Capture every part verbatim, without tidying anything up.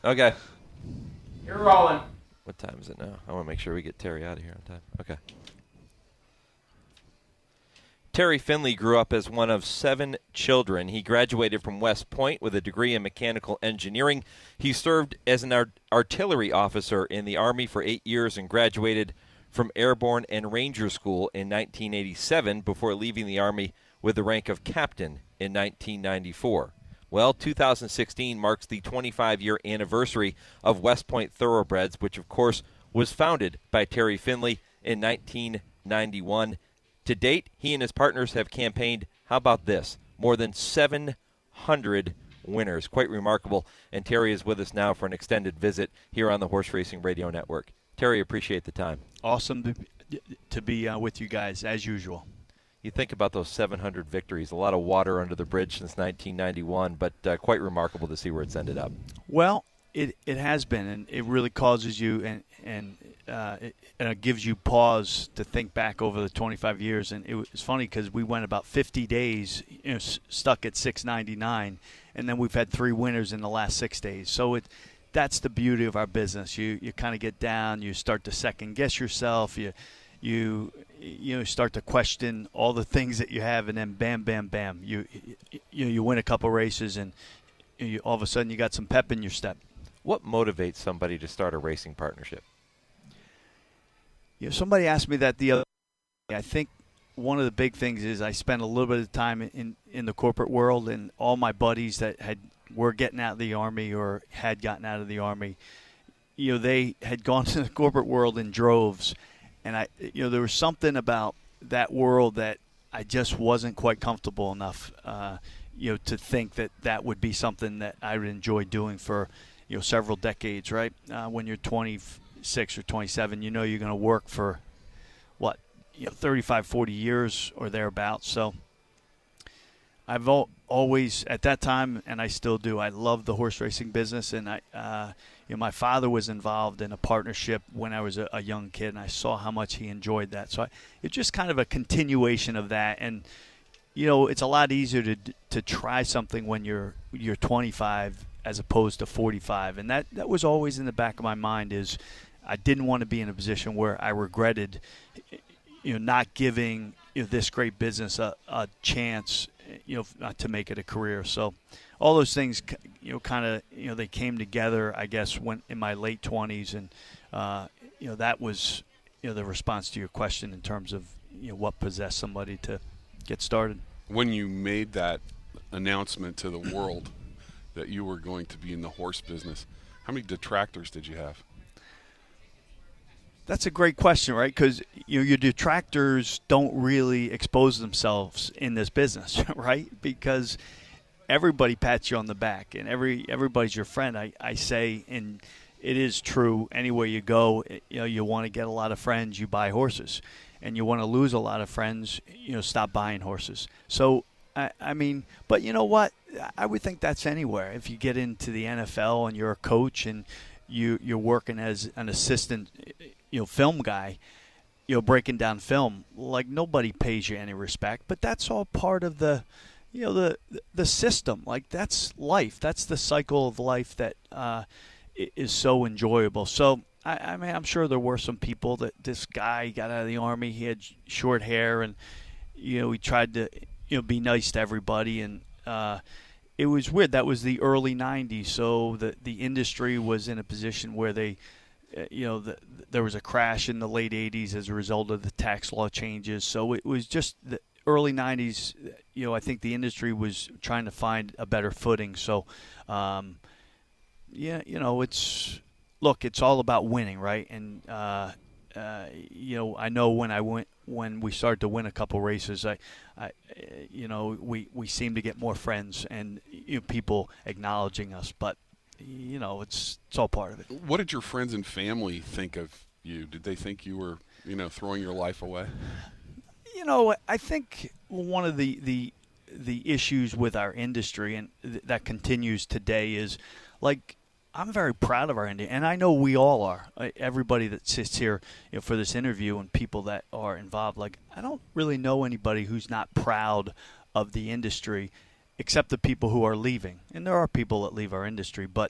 Okay. You're rolling. What time is it now? I want to make sure we get Terry out of here on time. Okay. Terry Finley grew up as one of seven children. He graduated from West Point with a degree in mechanical engineering. He served as an art- artillery officer in the Army for eight years and graduated from Airborne and Ranger School in nineteen eighty-seven before leaving the Army with the rank of captain in nineteen ninety-four. Well, two thousand sixteen marks the twenty-five-year anniversary of West Point Thoroughbreds, which, of course, was founded by Terry Finley in nineteen ninety-one. To date, he and his partners have campaigned, how about this, more than seven hundred winners. Quite remarkable. And Terry is with us now for an extended visit here on the Horse Racing Radio Network. Terry, appreciate the time. Awesome to, to be uh, with you guys, as usual. You think about those seven hundred victories, a lot of water under the bridge since nineteen ninety-one, but uh, quite remarkable to see where it's ended up. Well, it it has been, and it really causes you and and uh, it, and it gives you pause to think back over the twenty-five years. And it was funny because we went about fifty days, you know, s- stuck at six ninety-nine, and then we've had three winners in the last six days. So it that's the beauty of our business. You you kind of get down, you start to second guess yourself, you you you know start to question all the things that you have, and then bam, bam, bam, you you you win a couple races, and you, all of a sudden you got some pep in your step. What motivates somebody to start a racing partnership? You know, somebody asked me that the other day. I think one of the big things is I spent a little bit of time in, in the corporate world, and all my buddies that had were getting out of the Army or had gotten out of the Army, you know, they had gone to the corporate world in droves. And, I, you know, there was something about that world that I just wasn't quite comfortable enough, uh, you know, to think that that would be something that I would enjoy doing for, you know, several decades, right? Uh, when you're twenty-six or twenty-seven, you know you're going to work for, what, you know, thirty-five, forty years or thereabouts. So I've al- always, at that time, and I still do, I love the horse racing business. And I, uh, you know, my father was involved in a partnership when I was a, a young kid, and I saw how much he enjoyed that. So I, it's just kind of a continuation of that. And, you know, it's a lot easier to to try something when you're you're twenty-five as opposed to forty-five. And that, that was always in the back of my mind is I didn't want to be in a position where I regretted, you know, not giving, you know, this great business a, a chance, you know, to make it a career. So all those things, you know, kind of, you know, they came together, I guess, when in my late twenties. And, uh, you know, that was, you know, the response to your question in terms of, you know, what possessed somebody to get started. When you made that announcement to the world that you were going to be in the horse business, how many detractors did you have? That's a great question, right? Because you know, your detractors don't really expose themselves in this business, right? Because everybody pats you on the back, and every everybody's your friend. I, I say, and it is true. Anywhere you go, you know, you want to get a lot of friends, you buy horses, and you want to lose a lot of friends, you know, stop buying horses. So, I, I mean, but you know what? I would think that's anywhere. If you get into the N F L and you're a coach and you you're working as an assistant, you know, film guy, you know, breaking down film, like nobody pays you any respect. But that's all part of the, you know, the the system. Like that's life. That's the cycle of life that uh, is so enjoyable. So I, I mean, I'm sure there were some people that this guy got out of the Army. He had short hair, and you know, he tried to, you know, be nice to everybody, and uh, it was weird. That was the early nineties, so the the industry was in a position where they, uh, you know, the, there was a crash in the late eighties as a result of the tax law changes. So it was just the early nineties. You know, I think the industry was trying to find a better footing. So, um, yeah, you know, it's look, it's all about winning, right? And uh, uh, you know, I know when I went. When we started to win a couple races, I, I, you know, we, we seem to get more friends and you know, people acknowledging us. But you know, it's it's all part of it. What did your friends and family think of you? Did they think you were, you know, throwing your life away? You know, I think one of the the, the issues with our industry and th- that continues today is, like, I'm very proud of our industry, and I know we all are. Everybody that sits here, you know, for this interview and people that are involved, like, I don't really know anybody who's not proud of the industry except the people who are leaving. And there are people that leave our industry, but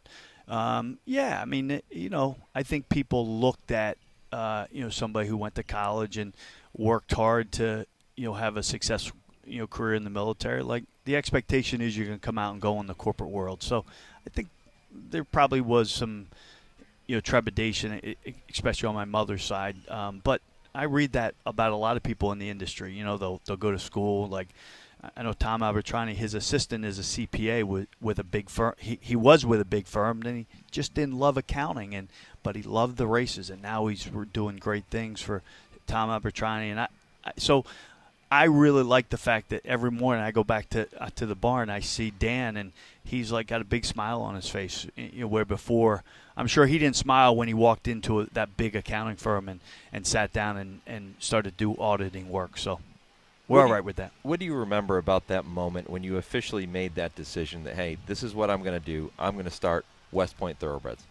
Um, yeah, I mean, you know, I think people looked at, uh, you know, somebody who went to college and worked hard to, you know, have a successful, you know, career in the military. Like, the expectation is you're going to come out and go in the corporate world. So I think there probably was some, you know, trepidation, especially on my mother's side. Um, but I read that about a lot of people in the industry. You know, they'll they'll go to school. Like, I know Tom Albertrani, his assistant is a C P A with with a big firm. He he was with a big firm, then he just didn't love accounting, and but he loved the races, and now he's doing great things for Tom Albertrani. And I, I so I really like the fact that every morning I go back to uh, to the barn, I see Dan, and he's like got a big smile on his face. You know, where before I'm sure he didn't smile when he walked into a, that big accounting firm and, and sat down and, and started to do auditing work. So we're all right with that. What do you remember about that moment when you officially made that decision that, hey, this is what I'm going to do. I'm going to start West Point Thoroughbreds?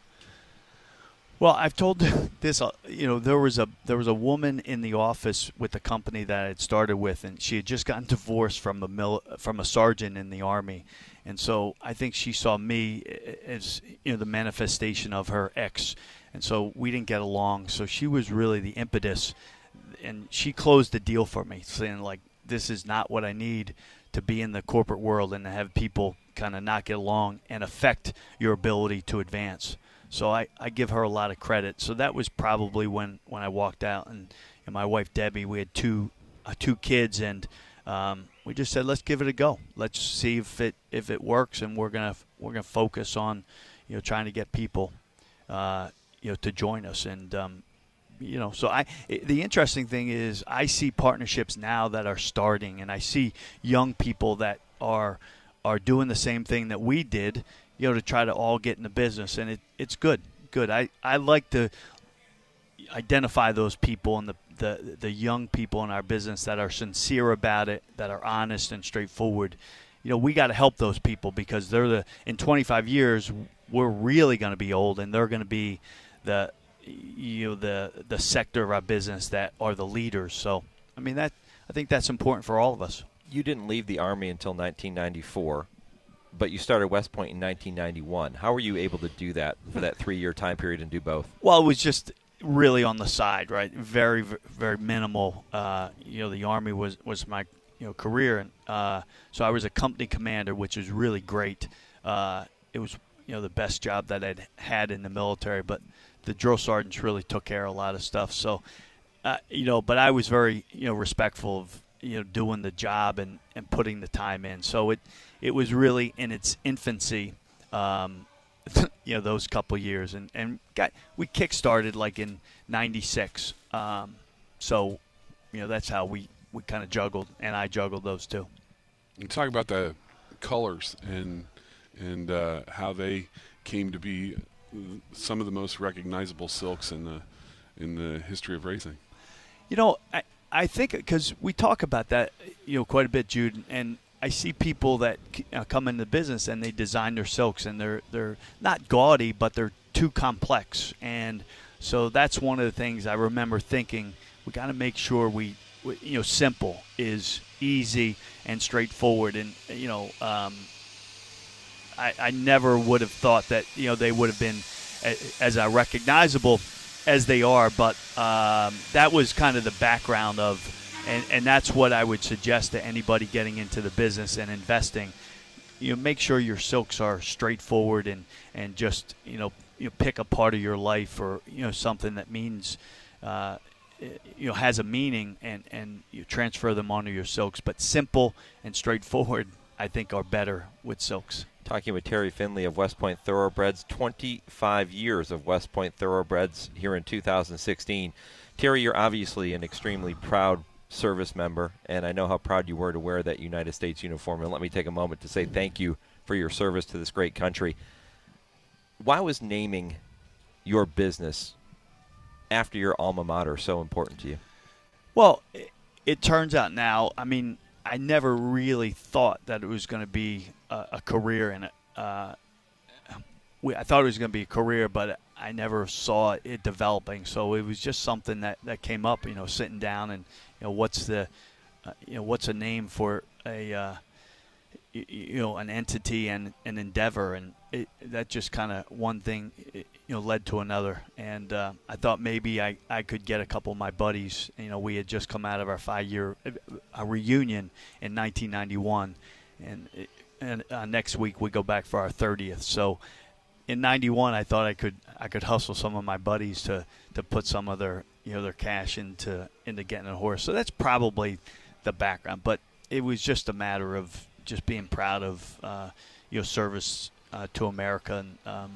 Well, I've told this. Uh, you know, there was a there was a woman in the office with the company that I had started with, and she had just gotten divorced from a mil, from a sergeant in the Army, and so I think she saw me as, you know, the manifestation of her ex, and so we didn't get along. So she was really the impetus, and she closed the deal for me, saying like, this is not what I need to be in the corporate world and to have people kind of not get along and affect your ability to advance. So I, I give her a lot of credit. So that was probably when, when I walked out, and, and my wife Debbie, we had two uh, two kids, and um, we just said, let's give it a go. Let's see if it if it works, and we're gonna we're gonna focus on, you know, trying to get people, uh, you know, to join us. And um, you know, so I the interesting thing is I see partnerships now that are starting, and I see young people that are are doing the same thing that we did, you know, to try to all get in the business, and it, it's good, good. I, I like to identify those people and the, the, the young people in our business that are sincere about it, that are honest and straightforward. You know, we got to help those people because they're the in twenty-five years we're really going to be old, and they're going to be the you know the the sector of our business that are the leaders. So I mean that I think that's important for all of us. You didn't leave the Army until nineteen ninety-four. But you started West Point in nineteen ninety-one. How were you able to do that for that three-year time period and do both? Well, it was just really on the side, right? Very, very minimal. Uh, you know, the Army was, was my you know career, and uh, so I was a company commander, which was really great. Uh, it was you know the best job that I'd had in the military, but the drill sergeants really took care of a lot of stuff. So, uh, you know, but I was very you know respectful of you know doing the job and, and putting the time in. So it. It was really in its infancy, um, you know, those couple years, and and got we kick-started like in ninety-six. Um, so, you know, that's how we, we kind of juggled, and I juggled those two. You talk about the colors and and uh, how they came to be some of the most recognizable silks in the in the history of racing. You know, I I think because we talk about that, you know, quite a bit, Jude, and I see people that uh, come into business and they design their silks, and they're they're not gaudy, but they're too complex. And so that's one of the things I remember thinking, we got to make sure we, we, you know, simple is easy and straightforward. And, you know, um, I, I never would have thought that, you know, they would have been as, as uh, recognizable as they are. But um, that was kind of the background of, And, and that's what I would suggest to anybody getting into the business and investing. You know, make sure your silks are straightforward and, and just, you know, you know, pick a part of your life or, you know, something that means, uh, you know, has a meaning, and, and you transfer them onto your silks. But simple and straightforward, I think, are better with silks. Talking with Terry Finley of West Point Thoroughbreds, twenty-five years of West Point Thoroughbreds here in two thousand sixteen. Terry, you're obviously an extremely proud service member, and I know how proud you were to wear that United States uniform, and let me take a moment to say thank you for your service to this great country. Why was naming your business after your alma mater so important to you? Well, it, it turns out now, I mean, I never really thought that it was going to be a, a career in it. Uh, we, I thought it was going to be a career, but I never saw it developing. So it was just something that, that came up, you know, sitting down and, you know, what's the, uh, you know, what's a name for a, uh, you, you know, an entity and an endeavor. And, it, that just kind of one thing, you know, led to another. And uh, I thought maybe I, I could get a couple of my buddies. You know, we had just come out of our five-year uh, reunion in nineteen ninety-one, and and uh, next week we go back for our thirtieth. So in ninety-one, I thought I could I could hustle some of my buddies to, to put some of their you know their cash into into getting a horse. So that's probably the background. But it was just a matter of just being proud of uh, you know service uh, to America, and um,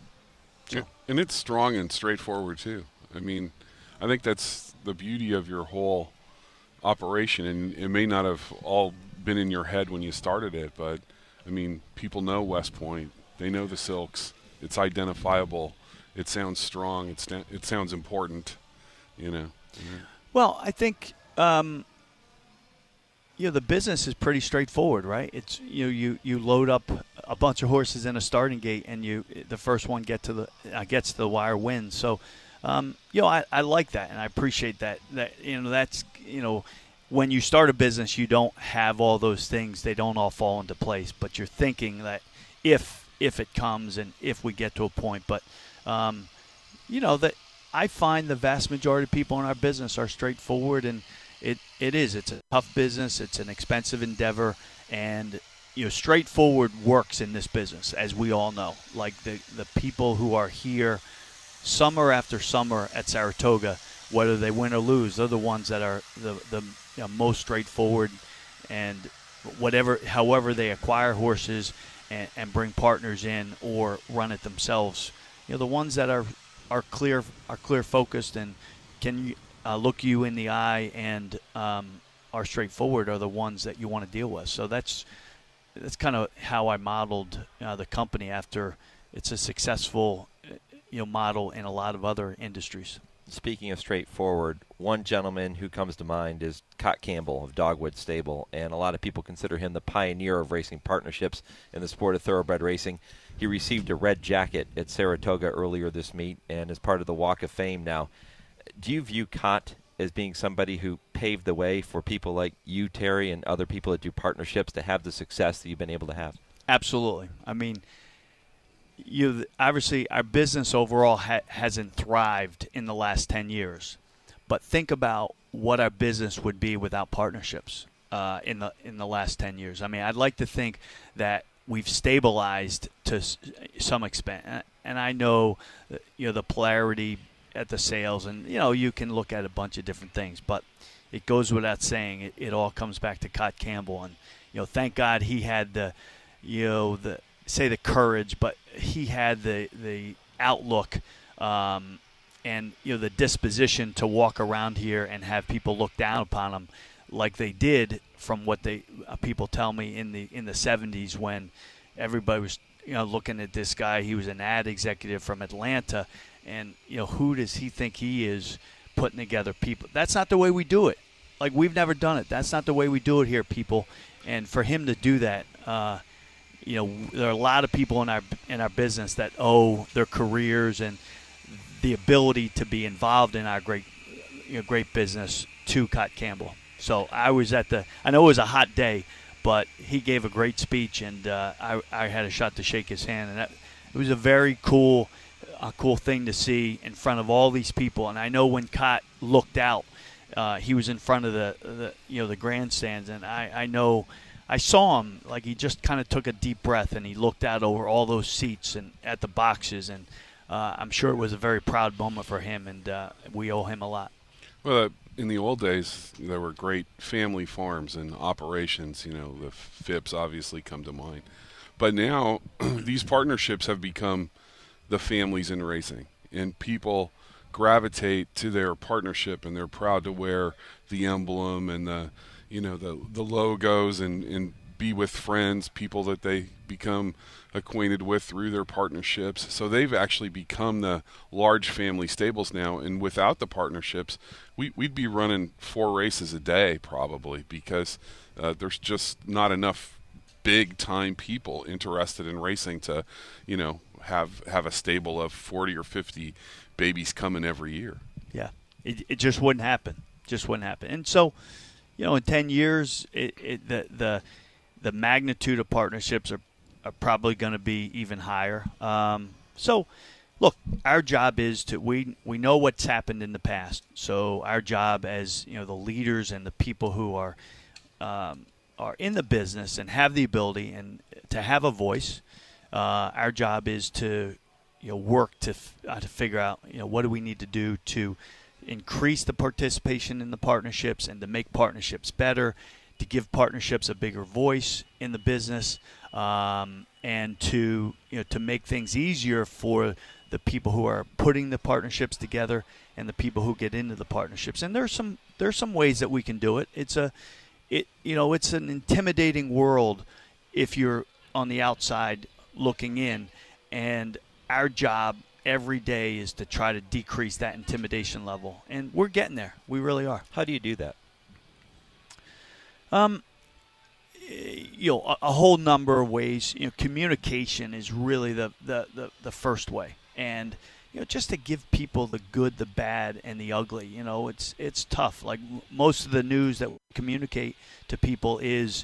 so. and it's strong and straightforward too. I mean, I think that's the beauty of your whole operation, and it may not have all been in your head when you started it, but I mean, people know West Point, they know the silks. It's identifiable. It sounds strong. It's it sounds important. You know. Yeah. Well, I think. Um, You know, the business is pretty straightforward, right? It's you know, you, you load up a bunch of horses in a starting gate, and you the first one get to the uh, gets to the wire wins. So, um, you know, I, I like that, and I appreciate that. That you know, that's you know, when you start a business, you don't have all those things; they don't all fall into place. But you're thinking that if if it comes and if we get to a point, but um, you know that I find the vast majority of people in our business are straightforward and. It it is. It's a tough business. It's an expensive endeavor, and you know, straightforward works in this business, as we all know. Like the the people who are here, summer after summer at Saratoga, whether they win or lose, they're the ones that are the the you know, most straightforward, and whatever, however they acquire horses and, and bring partners in or run it themselves. You know, the ones that are are clear are clear focused and can. Uh, look you in the eye and um, are straightforward are the ones that you want to deal with. So that's that's kind of how I modeled uh, the company after it's a successful you know model in a lot of other industries. Speaking of straightforward, one gentleman who comes to mind is Cot Campbell of Dogwood Stable, and a lot of people consider him the pioneer of racing partnerships in the sport of thoroughbred racing. He received a red jacket at Saratoga earlier this meet and is part of the Walk of Fame now. Do you view Cot as being somebody who paved the way for people like you, Terry, and other people that do partnerships to have the success that you've been able to have? Absolutely. I mean, you obviously our business overall ha- hasn't thrived in the last ten years, but think about what our business would be without partnerships uh, in the in the last ten years. I mean, I'd like to think that we've stabilized to s- some extent, and I know you know the polarity at the sales, and you know you can look at a bunch of different things, but it goes without saying it, it all comes back to Cot Campbell, and you know thank God he had the you know the say the courage, but he had the the outlook um, and you know the disposition to walk around here and have people look down upon him like they did from what they uh, people tell me in the in the seventies when everybody was you know looking at this guy. He was an ad executive from Atlanta. And, you know, who does he think he is putting together people? That's not the way we do it. Like, we've never done it. That's not the way we do it here, people. And for him to do that, uh, you know, there are a lot of people in our in our business that owe their careers and the ability to be involved in our great, you know, great business to Cot Campbell. So I was at the – I know it was a hot day, but he gave a great speech, and uh, I, I had a shot to shake his hand. And that, it was a very cool – a cool thing to see in front of all these people. And I know when Cot looked out, uh, he was in front of the, the you know the grandstands, and I, I know I saw him like he just kind of took a deep breath and he looked out over all those seats and at the boxes, and uh, I'm sure it was a very proud moment for him, and uh, we owe him a lot. Well, in the old days, there were great family farms and operations. You know, the Phipps obviously come to mind, but now these partnerships have become the families in racing, and people gravitate to their partnership, and they're proud to wear the emblem and the you know the the logos and and be with friends, people that they become acquainted with through their partnerships. So they've actually become the large family stables now, and without the partnerships we, we'd be running four races a day probably, because uh, there's just not enough big time people interested in racing to you know have have a stable of forty or fifty babies coming every year. Yeah, it, it just wouldn't happen. Just wouldn't happen. And so, you know, in ten years, it, it, the the the magnitude of partnerships are are probably going to be even higher. Um, so, look, our job is to we we know what's happened in the past. So our job as you know the leaders and the people who are um, are in the business and have the ability and to have a voice. Uh, our job is to you know work to f- uh, to figure out you know what do we need to do to increase the participation in the partnerships and to make partnerships better, to give partnerships a bigger voice in the business, um, and to you know to make things easier for the people who are putting the partnerships together and the people who get into the partnerships. And there's some there's some ways that we can do it. It's a it you know it's an intimidating world if you're on the outside looking in, and our job every day is to try to decrease that intimidation level, and we're getting there. We really are. How do you do that? Um, you know, a, a whole number of ways. You know, communication is really the, the, the, the first way, and you know, just to give people the good, the bad, and the ugly. You know, it's it's tough. Like most of the news that we communicate to people is,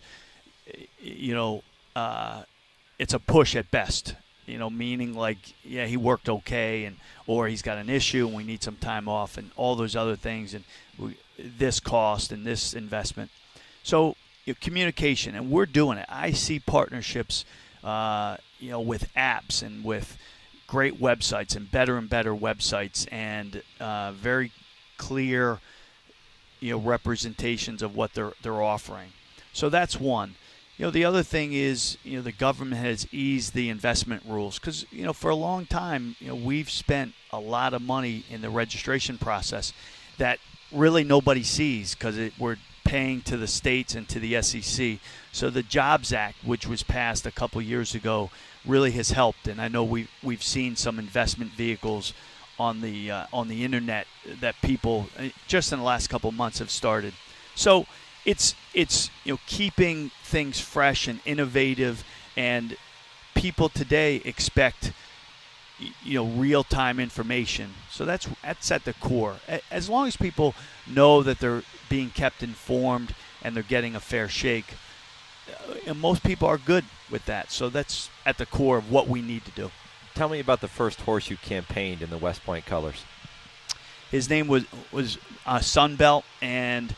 you know, uh, it's a push at best. You know, meaning like, yeah, he worked okay, and or he's got an issue and we need some time off, and all those other things, and we, this cost and this investment. So you know, communication, and we're doing it. I see partnerships, uh, you know, with apps and with great websites and better and better websites and uh, very clear, you know, representations of what they're they're offering. So that's one. You know, the other thing is, you know, the government has eased the investment rules because, you know, for a long time, you know, we've spent a lot of money in the registration process that really nobody sees because we're paying to the states and to the S E C. So the Jobs Act, which was passed a couple years ago, really has helped. And I know we we've seen some investment vehicles on the uh, on the internet that people just in the last couple of months have started. So It's it's you know keeping things fresh and innovative, and people today expect you know real time information. So that's that's at the core. As long as people know that they're being kept informed and they're getting a fair shake, and most people are good with that. So that's at the core of what we need to do. Tell me about the first horse you campaigned in the West Point colors. His name was was uh, Sunbelt, and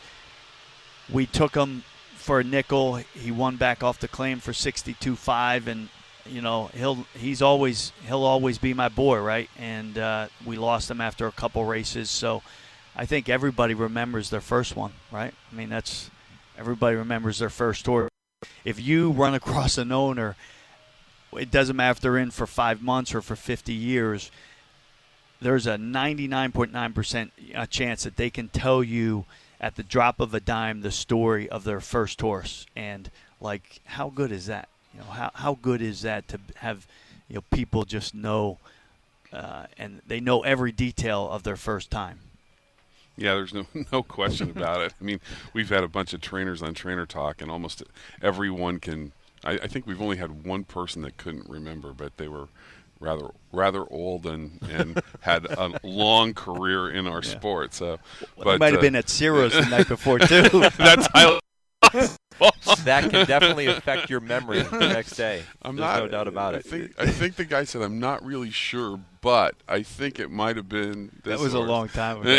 we took him for a nickel. He won back off the claim for sixty-two five, and you know he'll he's always he'll always be my boy, right? And uh, we lost him after a couple races, so I think everybody remembers their first one, right? I mean, that's everybody remembers their first horse. If you run across an owner, it doesn't matter if they're in for five months or for fifty years. There's a ninety-nine point nine percent chance that they can tell you at the drop of a dime the story of their first horse. And like, how good is that? You know, how how good is that to have, you know, people just know uh, and they know every detail of their first time. Yeah, there's no no question about it. I mean, we've had a bunch of trainers on Trainer Talk, and almost everyone can. I, I think we've only had one person that couldn't remember, but they were rather rather old and, and had a long career in our yeah. sport. So, well, but they might have uh, been at Ciro's the night before too. That's how. That can definitely affect your memory the next day. I'm There's not, no doubt about I it. Think, I think the guy said, I'm not really sure, but I think it might have been this That was horse. a long time ago.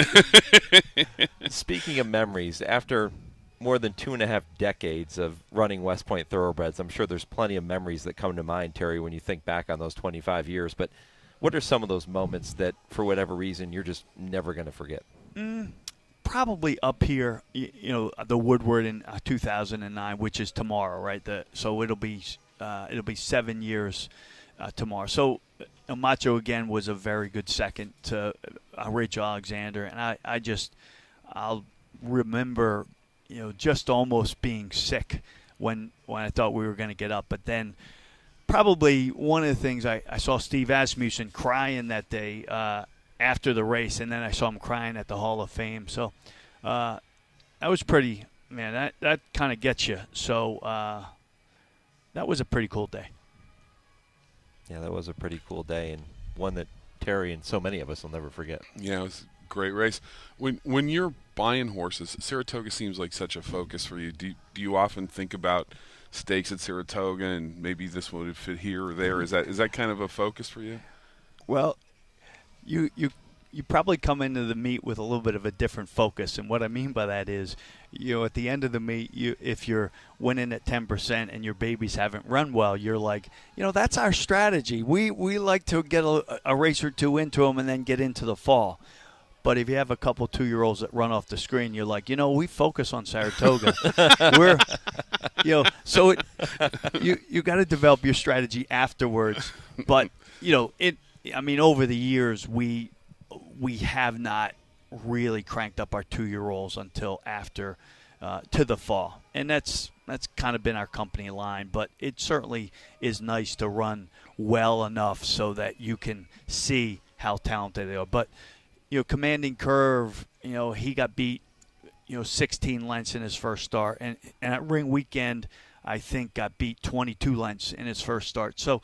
Speaking of memories, after more than two and a half decades of running West Point Thoroughbreds, I'm sure there's plenty of memories that come to mind, Terry, when you think back on those twenty-five years. But what are some of those moments that, for whatever reason, you're just never going to forget? Mm. Probably up here, you, you know, the Woodward in uh, two thousand nine, which is tomorrow, right? The, so it'll be uh, it'll be seven years uh, tomorrow. So uh, Macho again was a very good second to uh, Rachel Alexander, and I, I just I'll remember, you know, just almost being sick when when I thought we were going to get up, but then. Probably one of the things I, I saw Steve Asmussen crying that day uh, after the race, and then I saw him crying at the Hall of Fame. So uh, that was pretty, man, that, that kind of gets you. So uh, that was a pretty cool day. Yeah, that was a pretty cool day, and one that Terry and so many of us will never forget. Yeah, it was a great race. When when you're buying horses, Saratoga seems like such a focus for you. Do, do you often think about stakes at Saratoga, and maybe this one would fit here or there. Is that is that kind of a focus for you? Well, you you you probably come into the meet with a little bit of a different focus, and what I mean by that is, you know, at the end of the meet, you if you're winning at ten percent and your babies haven't run well, you're like, you know, that's our strategy. We we like to get a, a race or two into them and then get into the fall. But if you have a couple two-year-olds that run off the screen, you're like, you know, we focus on Saratoga. We're, you know, so it, you you got to develop your strategy afterwards. But you know, it. I mean, over the years, we we have not really cranked up our two-year-olds until after uh, to the fall, and that's that's kind of been our company line. But it certainly is nice to run well enough so that you can see how talented they are. But you know, Commanding Curve, you know, he got beat, you know, sixteen lengths in his first start, and and at Ring Weekend, I think got beat twenty-two lengths in his first start. So.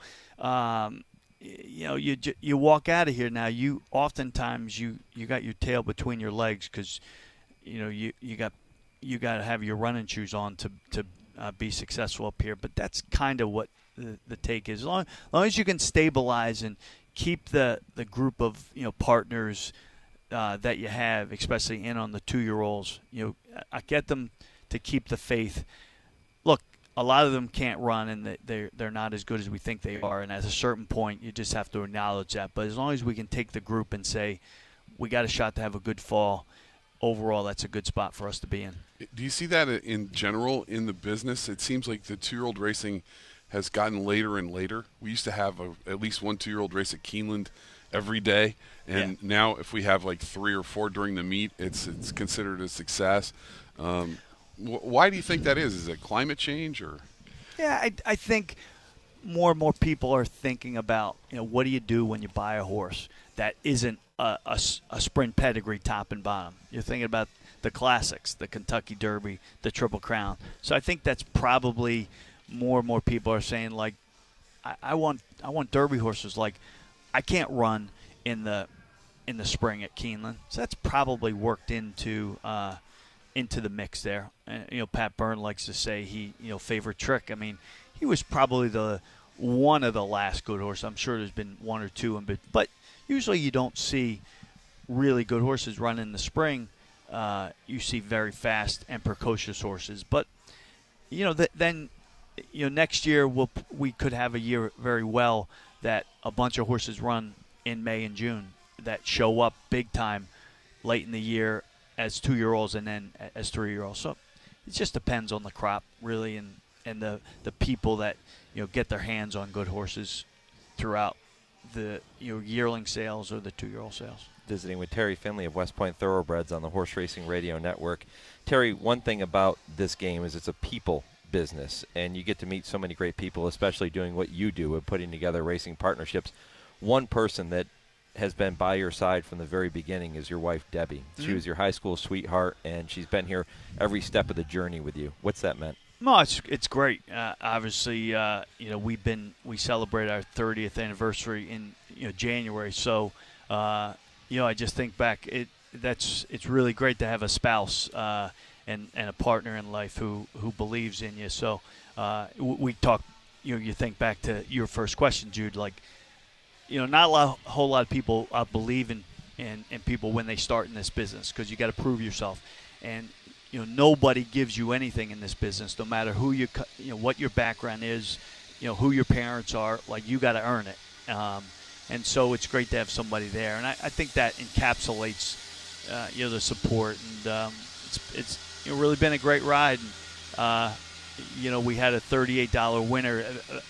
Um, You know, you you walk out of here now. You oftentimes you, you got your tail between your legs because, you know, you, you got you got to have your running shoes on to to uh, be successful up here. But that's kind of what the, the take is. As long, as long as you can stabilize and keep the, the group of you know partners uh, that you have, especially in on the two-year-olds, you know, I get them to keep the faith. Look. A lot of them can't run, and they're, they're not as good as we think they are. And at a certain point, you just have to acknowledge that. But as long as we can take the group and say, we got a shot to have a good fall, overall, that's a good spot for us to be in. Do you see that in general in the business? It seems like the two-year-old racing has gotten later and later. We used to have a, at least one two-year-old race at Keeneland every day. And yeah. now if we have like three or four during the meet, it's, it's considered a success. Um, Why do you think that is? Is it climate change or? Yeah, I, I think more and more people are thinking about, you know, what do you do when you buy a horse that isn't a, a, a sprint pedigree top and bottom? You're thinking about the classics, the Kentucky Derby, the Triple Crown. So I think that's probably more and more people are saying, like, I, I want I want Derby horses. Like, I can't run in the in the spring at Keeneland. So that's probably worked into uh, – into the mix there. Uh, you know, Pat Byrne likes to say he, you know, favorite Trick. I mean, he was probably the one of the last good horses. I'm sure there's been one or two, but but usually you don't see really good horses run in the spring. Uh, you see very fast and precocious horses. But you know, th- then you know next year we'll we could have a year very well that a bunch of horses run in May and June that show up big time late in the year as two-year-olds and then as three-year-olds. So it just depends on the crop, really, and, and the, the people that, you know, get their hands on good horses throughout the, you know, yearling sales or the two-year-old sales. Visiting with Terry Finley of West Point Thoroughbreds on the Horse Racing Radio Network. Terry, one thing about this game is it's a people business, and you get to meet so many great people, especially doing what you do of putting together racing partnerships. One person that has been by your side from the very beginning is your wife, Debbie. Mm-hmm. She was your high school sweetheart, and she's been here every step of the journey with you. What's that meant? No, it's it's great. Uh, obviously, uh, you know, we've been we celebrate our thirtieth anniversary in you know January. So, uh, you know, I just think back. It that's it's really great to have a spouse uh, and and a partner in life who who believes in you. So, uh, we talk. You know, you think back to your first question, Jude. Like, you know, not a, lot, a whole lot of people uh, believe in, in, in people when they start in this business because you got to prove yourself. And, you know, nobody gives you anything in this business, no matter who you, you know, what your background is, you know, who your parents are. Like, you got to earn it. Um, and so it's great to have somebody there. And I, I think that encapsulates, uh, you know, the support. And um, it's, it's you know, really been a great ride. And, uh, you know, we had a thirty-eight dollars winner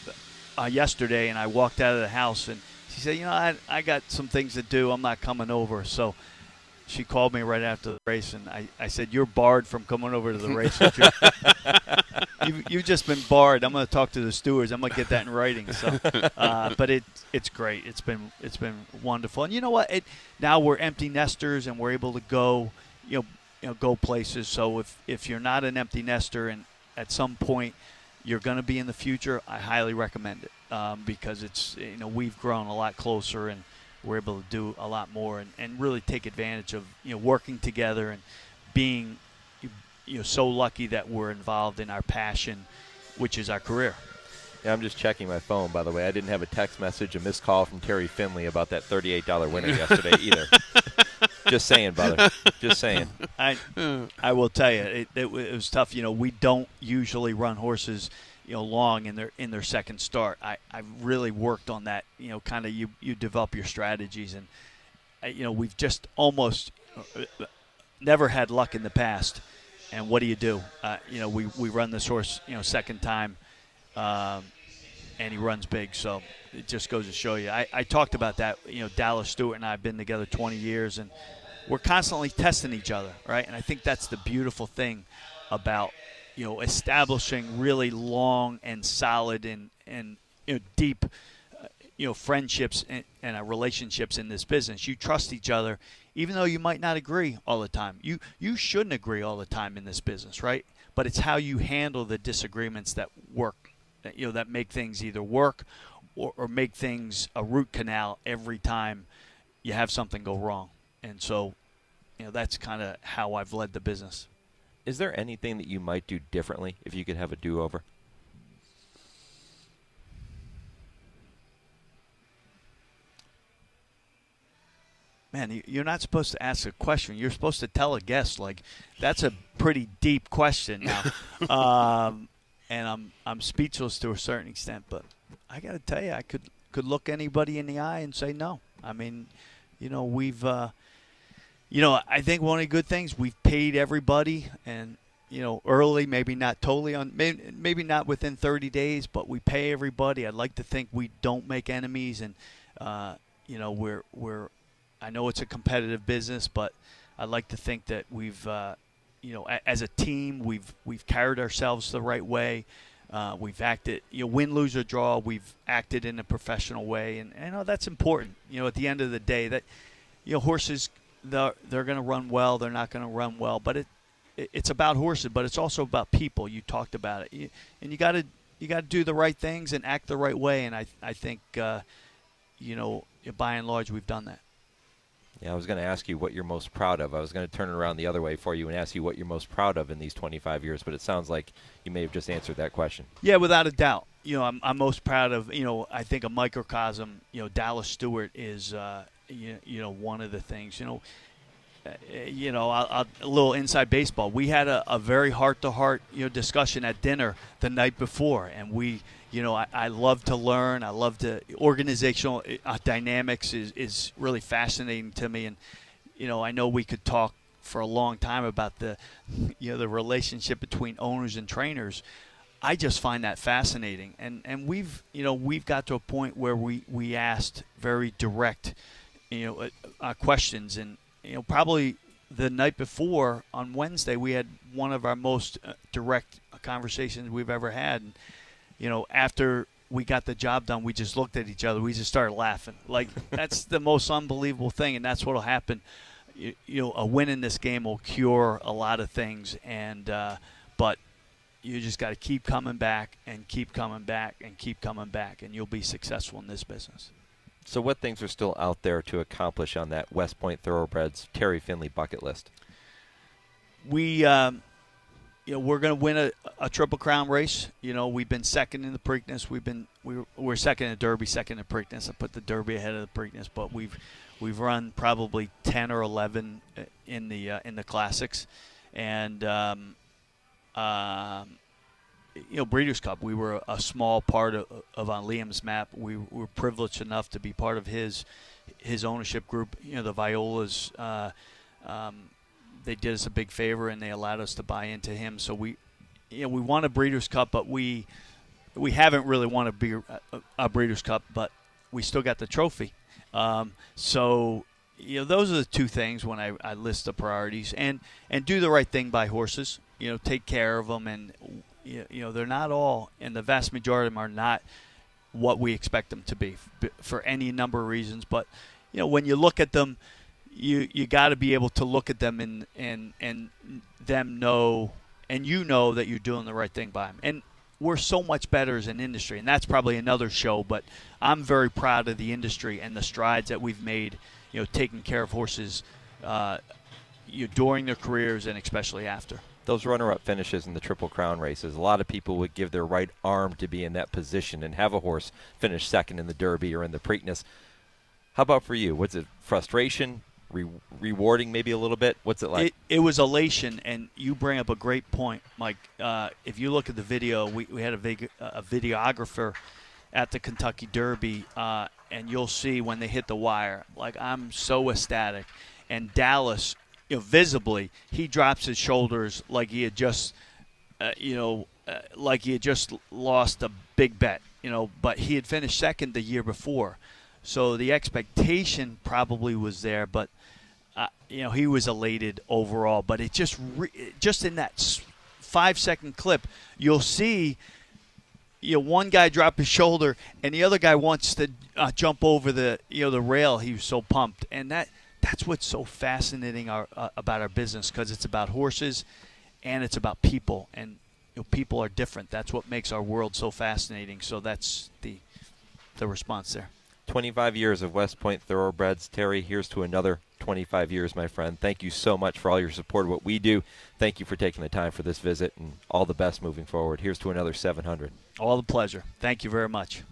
uh, yesterday, and I walked out of the house and she said, you know, I I got some things to do. I'm not coming over. So she called me right after the race, and I, I said, you're barred from coming over to the race. you've, you've just been barred. I'm going to talk to the stewards. I'm going to get that in writing. So, uh, but it it's great. It's been it's been wonderful. And you know what? It now we're empty nesters, and we're able to go, you know, you know, go places. So if if you're not an empty nester, and at some point you're going to be in the future, I highly recommend it. Um, because it's, you know, we've grown a lot closer and we're able to do a lot more and, and really take advantage of, you know, working together and being, you know, so lucky that we're involved in our passion which is our career. Yeah, I'm just checking my phone, by the way. I didn't have a text message, a missed call from Terry Finley about that thirty-eight dollar winner yesterday either. Just saying, brother. Just saying. I I will tell you, it, it, it was tough. You know, we don't usually run horses, you know, long in their in their second start. I I really worked on that. You know, kind of you you develop your strategies, and uh, you know we've just almost uh, never had luck in the past. And what do you do? Uh, you know, we we run this horse, you know, second time. Um, and he runs big, so it just goes to show you. I, I talked about that. You know, Dallas Stewart and I have been together twenty years, and we're constantly testing each other, right? And I think that's the beautiful thing about, you know, establishing really long and solid and, and you know, deep, uh, you know, friendships and, and uh, relationships in this business. You trust each other, even though you might not agree all the time. You you shouldn't agree all the time in this business, right? But it's how you handle the disagreements that work. That, you know, that make things either work or, or make things a root canal every time you have something go wrong. And so, you know, that's kind of how I've led the business. Is there anything that you might do differently if you could have a do-over? Man, you're not supposed to ask a question. You're supposed to tell a guest, like, that's a pretty deep question now. um, and I'm I'm speechless to a certain extent, but I got to tell you, I could could look anybody in the eye and say no. I mean, you know, we've, uh, you know, I think one of the good things, we've paid everybody, and, you know, early, maybe not totally, on, maybe, maybe not within thirty days, but we pay everybody. I'd like to think we don't make enemies, and, uh, you know, we're, we're, I know it's a competitive business, but I'd like to think that we've, uh, you know, a, as a team, we've we've carried ourselves the right way. Uh, we've acted, you know, win, lose, or draw, we've acted in a professional way. And, and you know, that's important. You know, at the end of the day, that, you know, horses, they're, they're going to run well, they're not going to run well. But it, it it's about horses, but it's also about people. You talked about it. You, and you got to you got to do the right things and act the right way. And I, I think, uh, you know, by and large, we've done that. Yeah, I was going to ask you what you're most proud of. I was going to turn it around the other way for you and ask you what you're most proud of in these twenty-five years, but it sounds like you may have just answered that question. Yeah, without a doubt. You know, I'm, I'm most proud of, you know, I think a microcosm, you know, Dallas Stewart is, uh, you, you know, one of the things, you know, uh, you know, I'll, I'll, a little inside baseball. We had a, a very heart-to-heart, you know, discussion at dinner the night before, and we, you know, I, I love to learn. I love to organizational uh, dynamics is, is really fascinating to me. And, you know, I know we could talk for a long time about the, you know, the relationship between owners and trainers. I just find that fascinating. And, and we've, you know, we've got to a point where we, we asked very direct, you know, uh, uh, questions. And, you know, probably the night before on Wednesday, we had one of our most uh, direct conversations we've ever had. And, you know, after we got the job done, we just looked at each other. We just started laughing. Like, that's the most unbelievable thing, and that's what will happen. You, you know, a win in this game will cure a lot of things, and uh, but you just got to keep coming back and keep coming back and keep coming back, and you'll be successful in this business. So what things are still out there to accomplish on that West Point Thoroughbreds Terry Finley bucket list? We um, – You know, we're going to win a, a Triple Crown race. You know, we've been second in the Preakness. We've been we were, we're second in the Derby, second in the Preakness. I put the Derby ahead of the Preakness, but we've we've run probably ten or eleven in the uh, in the Classics, and um, um, you know, Breeders' Cup. We were a small part of, of on Liam's map. We were privileged enough to be part of his his ownership group. You know, the Violas. Uh, um, They did us a big favor, and they allowed us to buy into him. So we, you know, we won a Breeders' Cup, but we we haven't really won a, beer, a, a Breeders' Cup, but we still got the trophy. Um, so, you know, those are the two things when I, I list the priorities, and and do the right thing by horses. You know, take care of them, and you know, they're not all, and the vast majority of them are not what we expect them to be for any number of reasons. But you know, when you look at them, you you got to be able to look at them and and and them know, and you know that you're doing the right thing by them. And we're so much better as an industry, and that's probably another show, but I'm very proud of the industry and the strides that we've made, you know, taking care of horses uh, you know, during their careers and especially after. Those runner-up finishes in the Triple Crown races, a lot of people would give their right arm to be in that position and have a horse finish second in the Derby or in the Preakness. How about for you? Was it frustration, re- rewarding maybe a little bit? What's it like? It, it was elation, and you bring up a great point, Mike. Uh, if you look at the video, we, we had a, vig- a videographer at the Kentucky Derby, uh, and you'll see when they hit the wire, like, I'm so ecstatic. And Dallas, you know, visibly, he drops his shoulders like he had just, uh, you know, uh, like he had just lost a big bet, you know, but he had finished second the year before. So the expectation probably was there, but, uh, you know, he was elated overall. But it just, re- just in that five-second clip, you'll see, you know, one guy drop his shoulder and the other guy wants to uh, jump over the, you know, the rail. He was so pumped. And that that's what's so fascinating our, uh, about our business, because it's about horses and it's about people. And, you know, people are different. That's what makes our world so fascinating. So that's the the response there. twenty-five years of West Point Thoroughbreds. Terry, here's to another twenty-five years, my friend. Thank you so much for all your support of what we do. Thank you for taking the time for this visit, and all the best moving forward. Here's to another seven hundred. All the pleasure. Thank you very much.